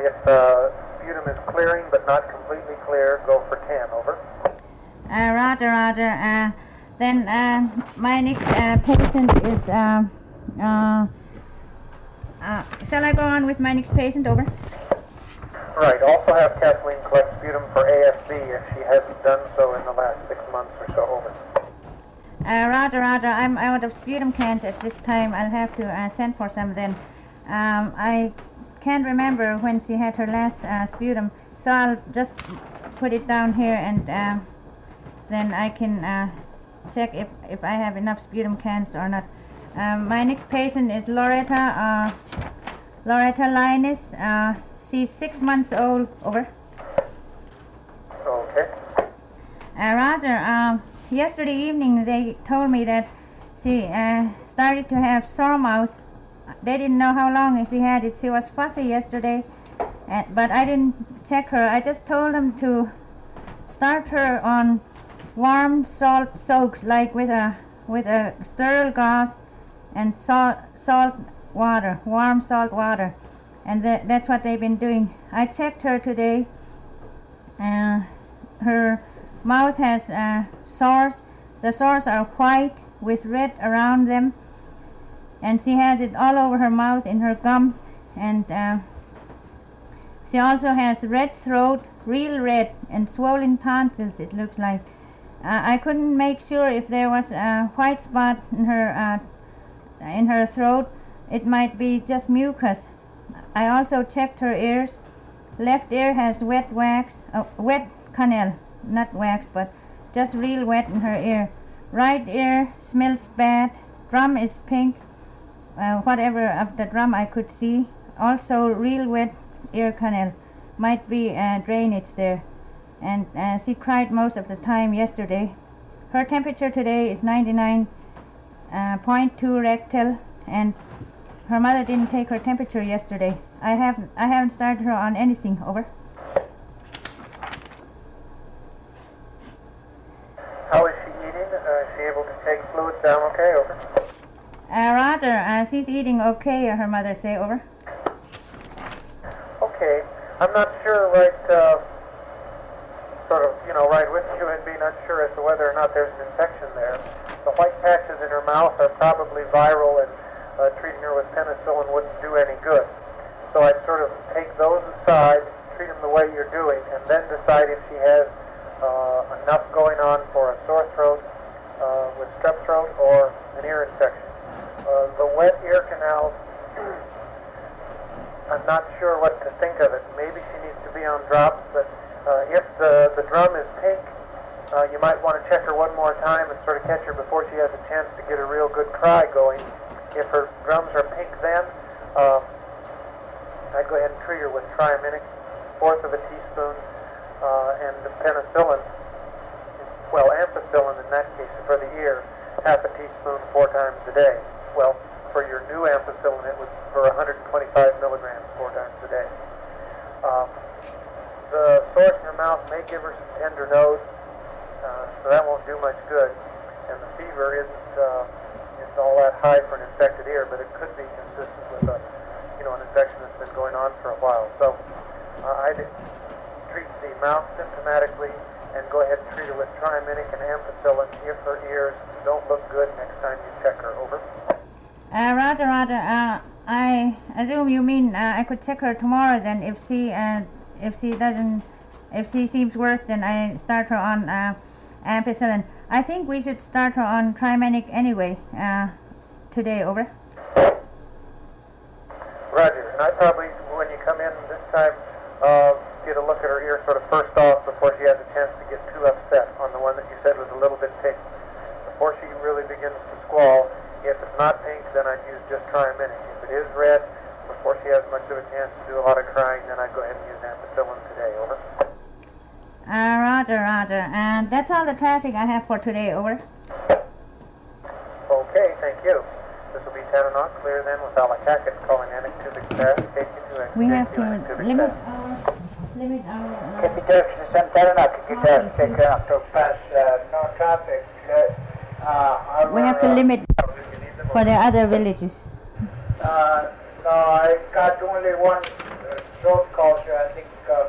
If sputum is clearing but not completely clear, go for 10, over. Roger. Then my next patient is, shall I go on with my next patient, over? Right, also have Kathleen collect sputum for ASB if she hasn't done so in the last 6 months or so, over. Roger, I'm out of sputum cans at this time. I'll have to send for some then. I can't remember when she had her last sputum, so I'll just put it down here and then I can check if I have enough sputum cans or not. My next patient is Loretta Linus. She's 6 months old, over. Okay. Roger, yesterday evening they told me that she started to have sore mouth. They didn't know how long she had it. She was fussy yesterday, but I didn't check her. I just told them to start her on warm salt soaks, like with a sterile gauze and salt water, warm salt water, and that's what they've been doing. I checked her today. Her mouth has sores. The sores are white with red around them, and she has it all over her mouth, in her gums, and she also has red throat, real red, and swollen tonsils, it looks like. I couldn't make sure if there was a white spot in her throat. It might be just mucus. I also checked her ears. Left ear has wet canal, not wax, but just real wet in her ear. Right ear smells bad. Drum is pink. Whatever of the drum I could see. Also real wet ear canal. Might be drainage there. And she cried most of the time yesterday. Her temperature today is 99.2 rectal, and her mother didn't take her temperature yesterday. I haven't started her on anything, over. How is she eating? Is she able to take fluids down okay, over? Roger, she's eating okay, her mother say, over. Okay, I'm not sure right with you and be not sure as to whether or not there's an infection there. The white patches in her mouth are probably viral, and treating her with penicillin wouldn't do any good. So I'd sort of take those aside, treat them the way you're doing, and then decide if she has enough going on for a sore throat with strep throat or an ear infection. The wet ear canal, I'm not sure what to think of it. Maybe she needs to be on drops, but if the drum is pink, you might want to check her one more time and sort of catch her before she has a chance to get a real good cry going. If her drums are pink then, I'd go ahead and treat her with Triaminic, 1/4 of a teaspoon, and the penicillin, well, ampicillin in that case for the ear, 1/2 teaspoon 4 times a day. Well, for your new ampicillin, it was for 125 milligrams 4 times a day. The sores in her mouth may give her some tender nose, so that won't do much good. And the fever isn't all that high for an infected ear, but it could be consistent with an infection that's been going on for a while. So I'd treat the mouth symptomatically and go ahead and treat her with Triaminic and ampicillin if her ears don't look good next time you check her, over. Roger. I assume you mean I could check her tomorrow then. If she seems worse, then I start her on ampicillin. I think we should start her on Triaminic anyway today, over. Roger. And I probably, when you come in this time, get a look at her ear sort of first off before she has a chance to get too upset on the one that you said was a little bit pink. Before she really begins to squall, if it's not pink, then I'd use just Triaminic. If it is red, before she has much of a chance to do a lot of crying, then I'd go ahead and use ampicillin today, over. Roger. And that's all the traffic I have for today, over. Okay, thank you. This will be Tananock, clear then with Alakakit calling Anicubic Pass, take you to We have to limit our... Capitals Tananock, guitar, take to pass, no traffic. We have to limit for the other villages. No, I got only one throat culture, I think, for...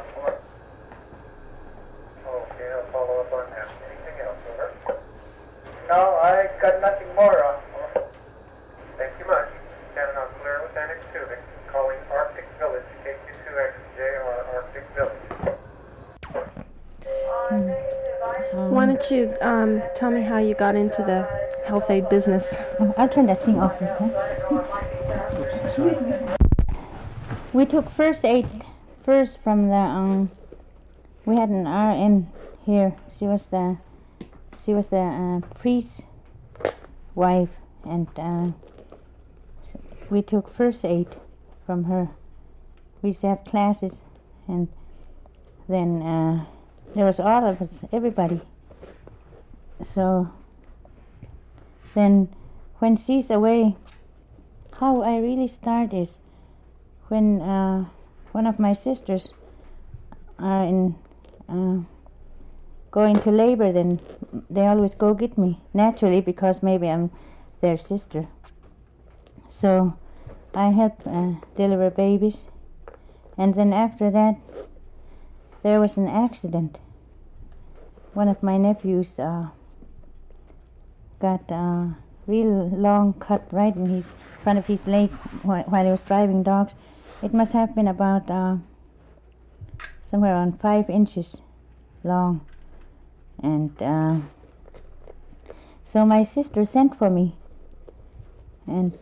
Okay, I'll follow up on that. Anything else, over? No, I got nothing more. Thank you much. Tananoc clear with Annex Tubing, calling Arctic Village, KQ2XJR Arctic Village. Why don't you tell me how you got into the health aid business? I'll turn that thing off first, huh? We took first aid first from the we had an RN here. She was the priest's wife, and we took first aid from her. We used to have classes, and then there was all of us, everybody. So then when she's away, how I really start is when one of my sisters are in going to labor, then they always go get me, naturally, because maybe I'm their sister. So I help deliver babies, and then after that there was an accident. One of my nephews got a real long cut right in his front of his leg while he was driving dogs. It must have been about somewhere around 5 inches long, and so my sister sent for me, and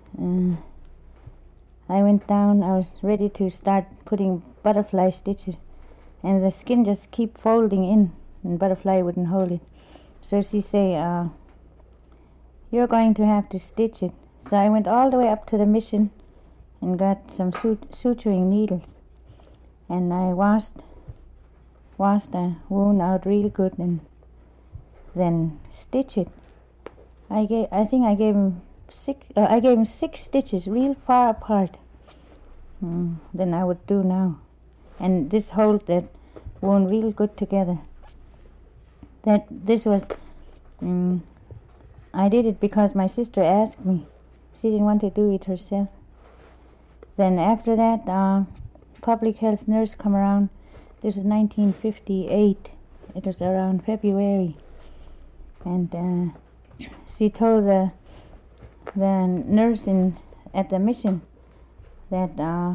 I went down. I was ready to start putting butterfly stitches, and the skin just keep folding in, and butterfly wouldn't hold it. So she say, you're going to have to stitch it. So I went all the way up to the mission and got some suturing needles, and I washed the wound out real good, and then stitch it. I think I gave him 6 stitches, real far apart. Than I would do now, and this holds that wound real good together. That this was, I did it because my sister asked me. She didn't want to do it herself. Then after that, public health nurse come around. This was 1958. It was around February, and she told the nurse at the mission that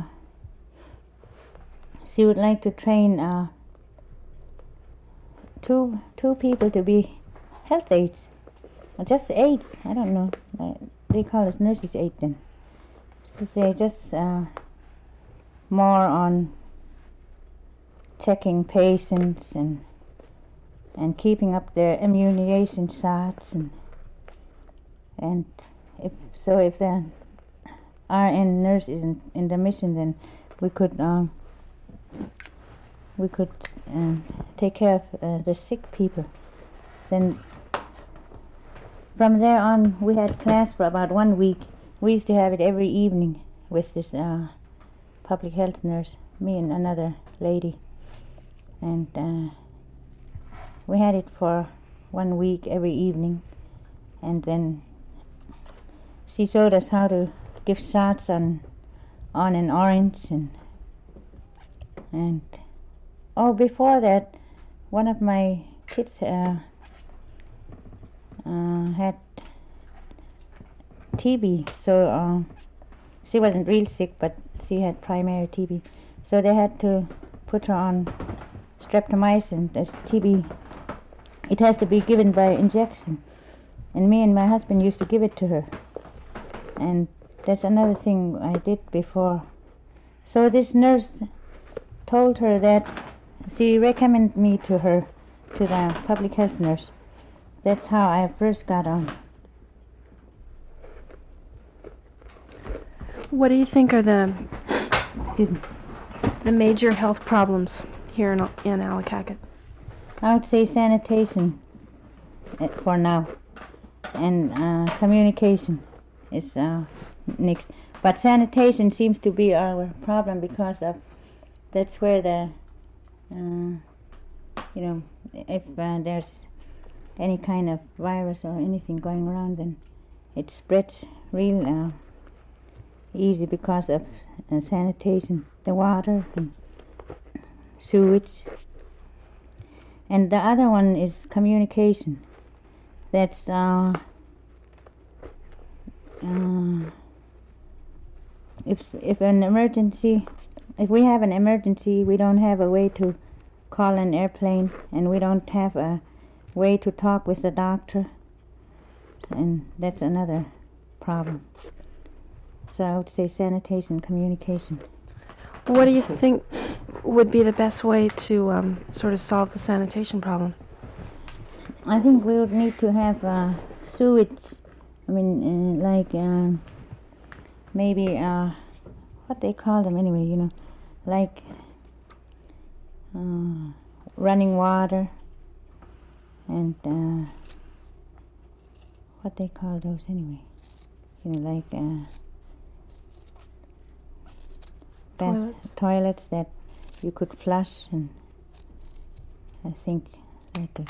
she would like to train two people to be health aides, or just aides. I don't know. They call us nurses aides then. So they just more on checking patients and keeping up their immunization shots, and if the RN nurse is in the mission, then we could take care of the sick people. Then from there on, we had class for about 1 week. We used to have it every evening with this public health nurse, me and another lady, and we had it for 1 week every evening, and then she showed us how to give shots on an orange, and before that, one of my kids had TB, so she wasn't real sick, but she had primary TB, so they had to put her on streptomycin. That's TB. It has to be given by injection, and me and my husband used to give it to her, and that's another thing I did before. So this nurse told her that she recommended me to the public health nurse. That's how I first got on. What do you think are the Excuse me. major health problems here in Allakaket? I would say sanitation for now, and communication is next. But sanitation seems to be our problem because that's where the if there's any kind of virus or anything going around, then it spreads real easy because of sanitation, the water, the sewage. And the other one is communication. That's if an emergency, if we have an emergency, we don't have a way to call an airplane, and we don't have a way to talk with the doctor, and that's another problem. So I would say sanitation, communication. What do you think would be the best way to sort of solve the sanitation problem? I think we would need to have sewage. I mean, maybe what they call them anyway, you know, like running water and what they call those anyway, you know, like toilets that you could flush, and I think that could.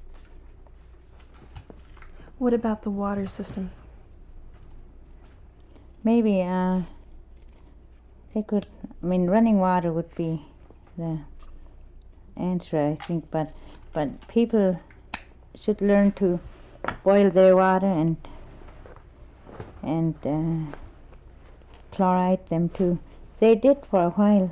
What about the water system? Maybe they could, I mean, running water would be the answer, I think, but people should learn to boil their water and chloride them too. They did for a while,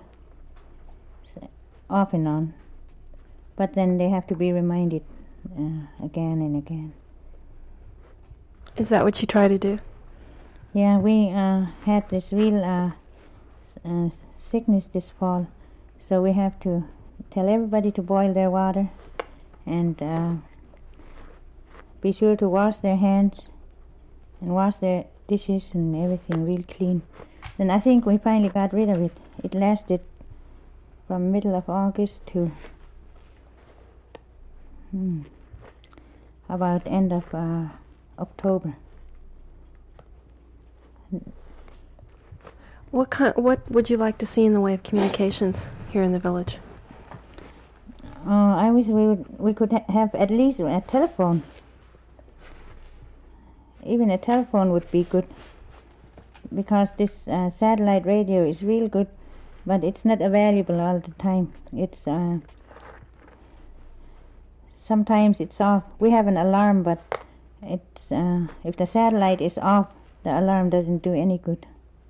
off and on, but then they have to be reminded again and again. Is that what you try to do? Yeah, we had this real sickness this fall, so we have to tell everybody to boil their water and be sure to wash their hands and wash their dishes and everything real clean. Then I think we finally got rid of it. It lasted from middle of August to about end of October. What would you like to see in the way of communications here in the village? I wish we could have at least a telephone. Even a telephone would be good, because this satellite radio is real good, but it's not available all the time. It's sometimes it's off. We have an alarm, but it's if the satellite is off, the alarm doesn't do any good.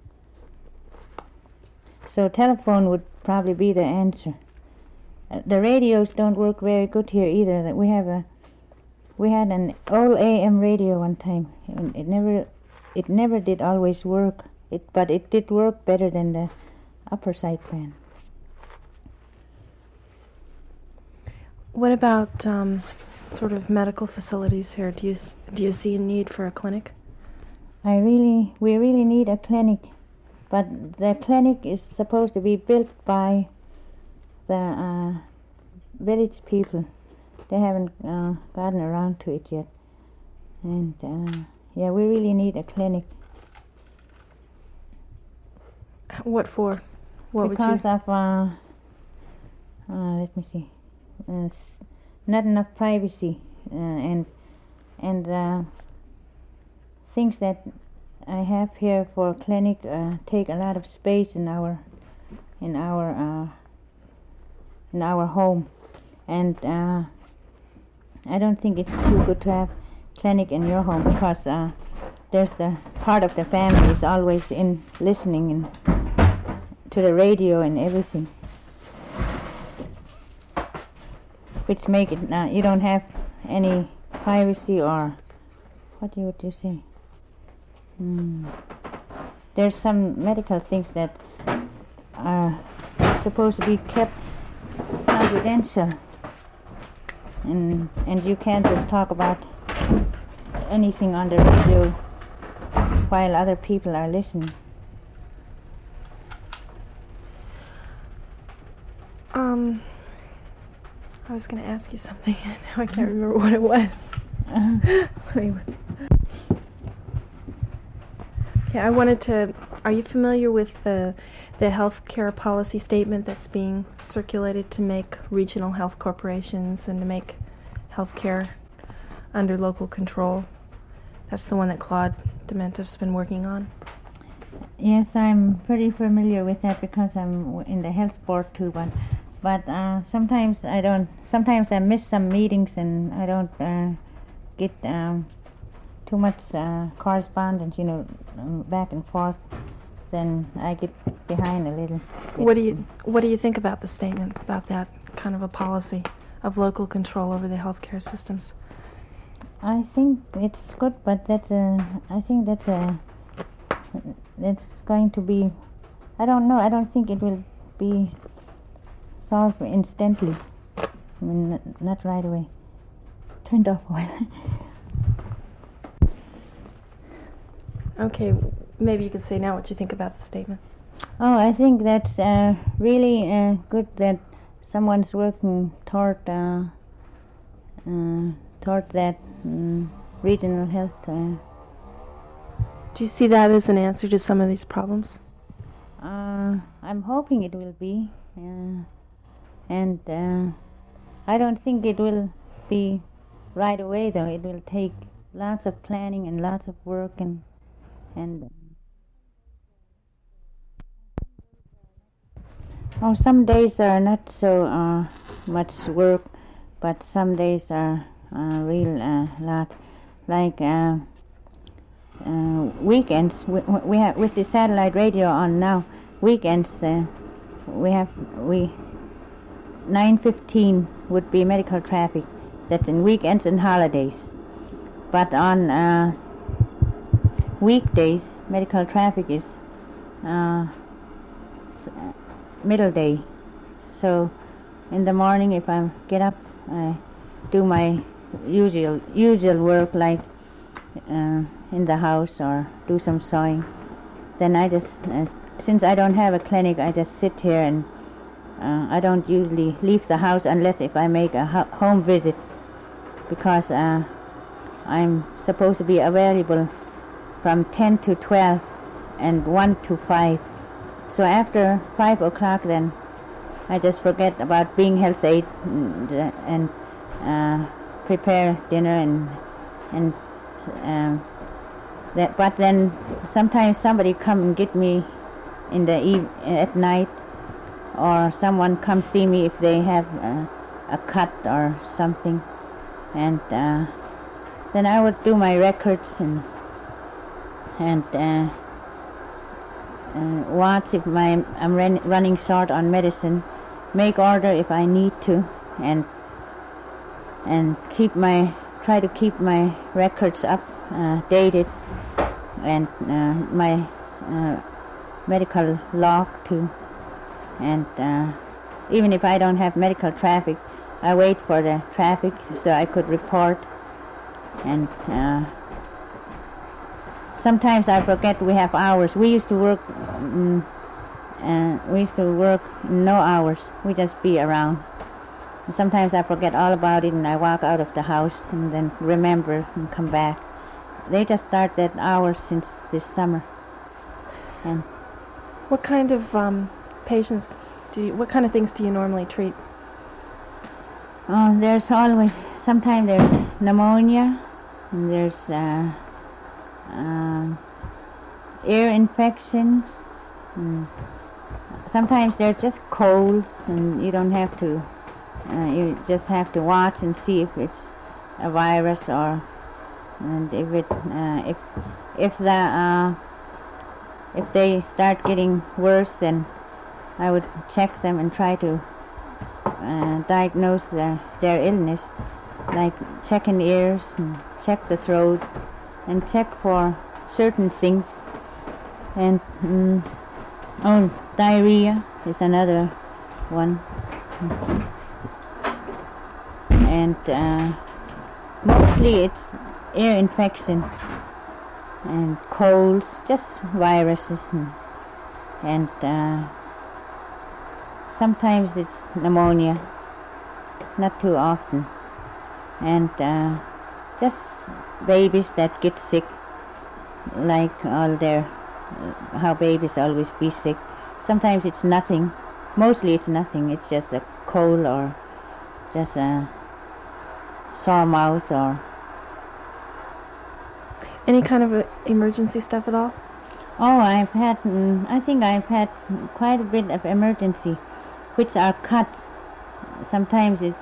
So telephone would probably be the answer. The radios don't work very good here either. That we had an old AM radio one time. It never did always work. But it did work better than the upper sideband. What about sort of medical facilities here? Do you see a need for a clinic? We really need a clinic, but the clinic is supposed to be built by the village people. They haven't gotten around to it yet, and we really need a clinic. What for? Because of let me see, not enough privacy, and things that I have here for a clinic take a lot of space in our home, and I don't think it's too good to have clinic in your home, because there's the part of the family is always in listening and to the radio and everything, which make it you don't have any privacy, or what would you say? There's some medical things that are supposed to be kept confidential, and you can't just talk about anything on the radio while other people are listening. I was going to ask you something, and now I can't remember what it was. Okay, I wanted to. Are you familiar with the healthcare policy statement that's being circulated to make regional health corporations and to make healthcare under local control? That's the one that Claude Dementoff's been working on. Yes, I'm pretty familiar with that because I'm in the health board too. But sometimes I don't. Sometimes I miss some meetings and I don't get too much correspondence. Back and forth. Then I get behind a little. What do you think about the statement about that kind of a policy of local control over the healthcare systems? I think it's good, but I think that's going to be. I don't know. I don't think it will be solved instantly. I mean, not right away. Turned off oil. Okay, maybe you could say now what you think about the statement. Oh, I think that's really good that someone's working toward that regional health. Do you see that as an answer to some of these problems? I'm hoping it will be, and I don't think it will be right away. Though it will take lots of planning and lots of work and. Oh, some days are not so much work, but some days are real lot. Like weekends, we have with the satellite radio on now. Weekends, we 9:15 would be medical traffic. That's in weekends and holidays. But on weekdays, medical traffic is middle day. So in the morning, if I get up, I do my usual work, like in the house or do some sewing. Then I just, since I don't have a clinic, I just sit here and I don't usually leave the house unless if I make a home visit, because I'm supposed to be available from 10 to 12 and 1 to 5. So after 5 o'clock, then I just forget about being health aide and prepare dinner and that. But then sometimes somebody come and get me in the at night, or someone come see me if they have a cut or something, and then I would do my records and watch if I'm running short on medicine, make order if I need to, and try to keep my records up dated, and my medical log too. And even if I don't have medical traffic, I wait for the traffic so I could report. And sometimes I forget we have hours. We used to work no hours. We just be around. And sometimes I forget all about it and I walk out of the house and then remember and come back. They just start that hours since this summer. And what kind of patients what kind of things do you normally treat? Oh, there's always, sometimes there's pneumonia, and there's ear infections. Sometimes they're just colds, and you don't have to. You just have to watch and see if it's a virus or, and if they start getting worse, then I would check them and try to diagnose their illness, like checking ears and check the throat and check for certain things. And diarrhea is another one. And mostly it's ear infections and colds, just viruses, and sometimes it's pneumonia, not too often, and just babies that get sick, like how babies always be sick. Sometimes it's nothing, mostly it's nothing, it's just a cold or just a sore mouth or... Any kind of emergency stuff at all? Oh, I think I've had quite a bit of emergency, which are cuts. Sometimes it's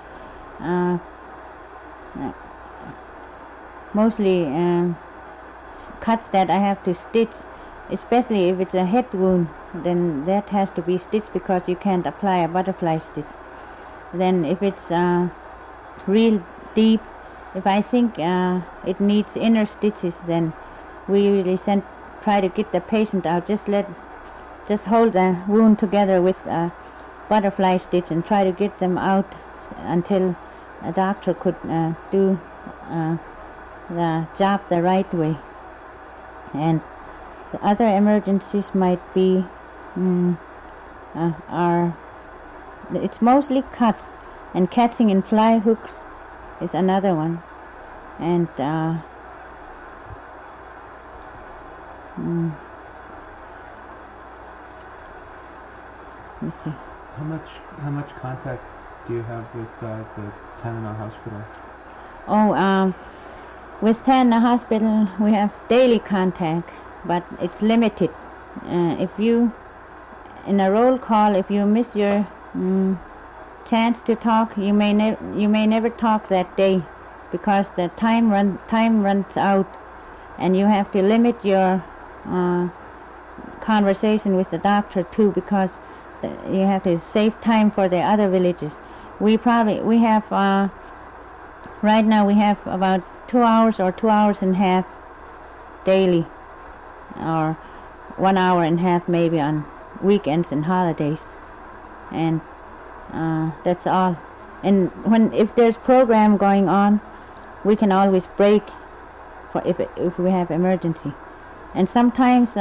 mostly cuts that I have to stitch, especially if it's a head wound, then that has to be stitched because you can't apply a butterfly stitch. Then if it's real deep, if I think it needs inner stitches, then we usually try to get the patient out, just hold the wound together with a butterfly stitch and try to get them out until a doctor could do the job the right way. And the other emergencies might be it's mostly cuts, and catching in fly hooks is another one. And let me see. How much contact do you have with the Tanana Hospital? Oh, with Tanana Hospital we have daily contact, but it's limited. If you, in a roll call, if you miss your chance to talk, you may never talk that day, because the time runs out, and you have to limit your conversation with the doctor too, because you have to save time for the other villages. We have right now we have about 2 hours or 2 hours and a half daily, or 1 hour and a half maybe on weekends and holidays, and that's all. And if there's program going on, we can always break for if we have emergency. And sometimes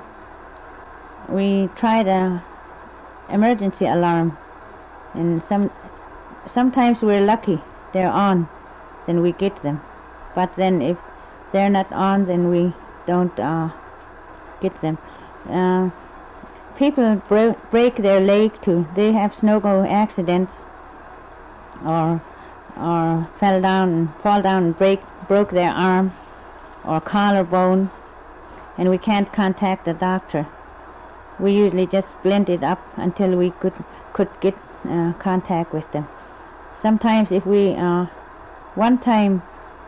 we try the emergency alarm, and sometimes we're lucky they're on, then we get them. But then if they're not on, then we don't get them. People break their leg too. They have snow-go accidents, or fall down and broke their arm or collarbone, and we can't contact the doctor. We usually just blend it up until we could get contact with them. Sometimes if we one time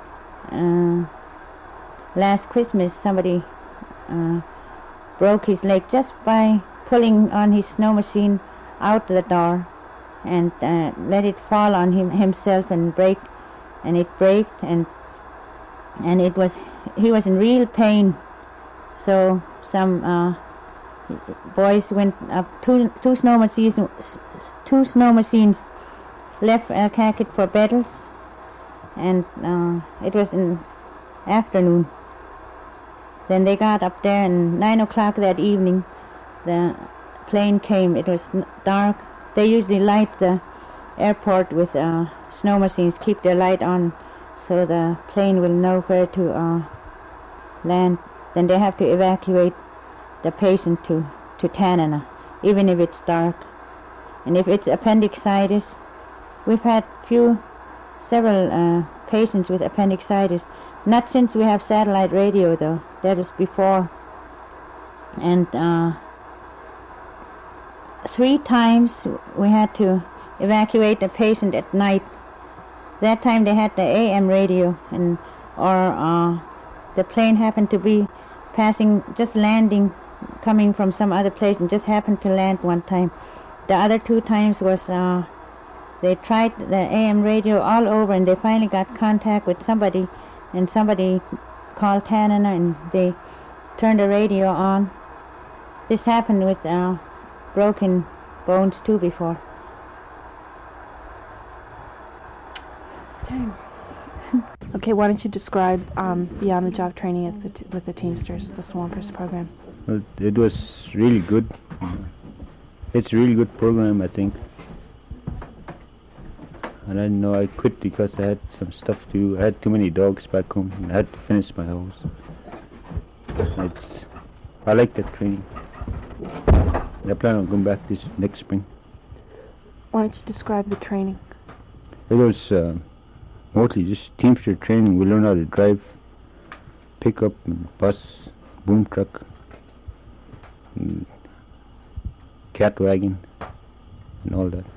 last Christmas somebody broke his leg just by pulling on his snow machine out the door, and let it fall on himself and break, and it braked, and he was in real pain. So some boys went up two snow machines left Kakit for Bettles, and it was in afternoon. Then they got up there, and 9 o'clock that evening the plane came. It was dark. They usually light the airport with snow machines, keep their light on so the plane will know where to land. Then they have to evacuate the patient to Tanana, even if it's dark. And if it's appendicitis, we've had several patients with appendicitis. Not since we have satellite radio though, that was before. And 3 times we had to evacuate the patient at night. That time they had the AM radio, or the plane happened to be passing, just landing, coming from some other place, and just happened to land one time. The other 2 times was they tried the AM radio all over, and they finally got contact with somebody, and somebody called Tanana, and they turned the radio on. This happened with broken bones too before. Okay, why don't you describe Beyond the Job training with the Teamsters, the Swampers program? Well, it was really good. It's a really good program, I think. And I know I quit because I had some stuff to do. I had too many dogs back home, and I had to finish my house. I like that training. I plan on going back this next spring. Why don't you describe the training? It was mostly just Teamster training. We learned how to drive pickup and bus, boom truck. and cat wagon, and all that.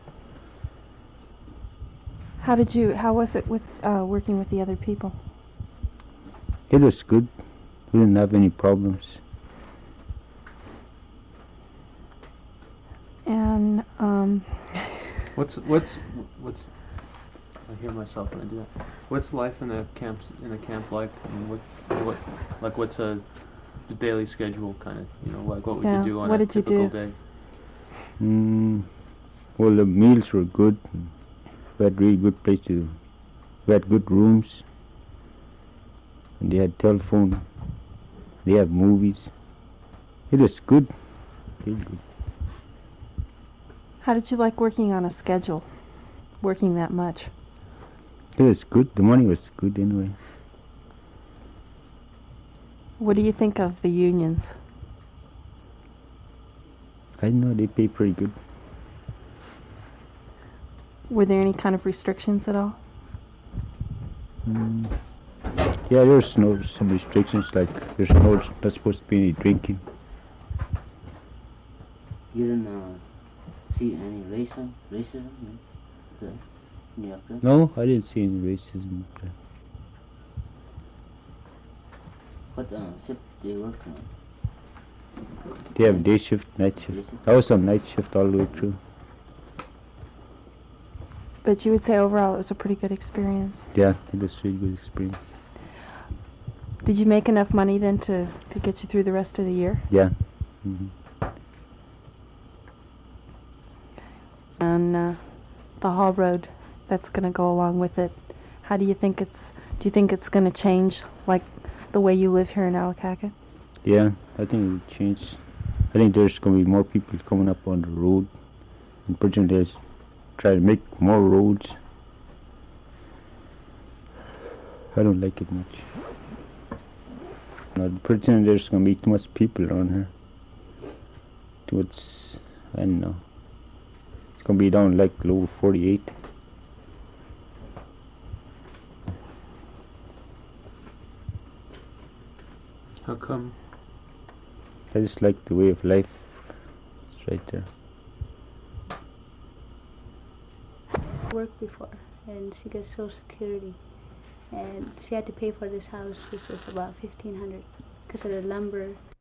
How was it with working with the other people? It was good. We didn't have any problems. And What's I hear myself when I do that. What's life in a camp like? I mean, what's the daily schedule kind of? What would you do on a typical day? Well, the meals were good. We had really good place to. We had good rooms. And they had telephone. They had movies. It was good. Really good. how did you like working on a schedule? Working that much? It was good. The money was good anyway. What do you think of the unions? I know they pay pretty good. Were there any kind of restrictions at all? Yeah, there's some restrictions, like there's not supposed to be any drinking. You didn't see any racism in New York? No, I didn't see any racism. What shift do you work on? They have day shift, night shift. I was on night shift all the way through. But you would say overall it was a pretty good experience. Yeah, it was a really good experience. Did you make enough money then to get you through the rest of the year? Yeah. And the haul road that's going to go along with it, how do you think do you think it's going to change, like the way you live here in Alacaca? Yeah, I think it will change. I think there's going to be more people coming up on the road. And President is trying to make more roads. I don't like it much. No, the President, there's going to be too much people around here. Towards, I don't know. It's going to be down like low 48. How come? I just like the way of life. It's right there. Worked before, and she gets Social Security, and she had to pay for this house, which was about $1,500 because of the lumber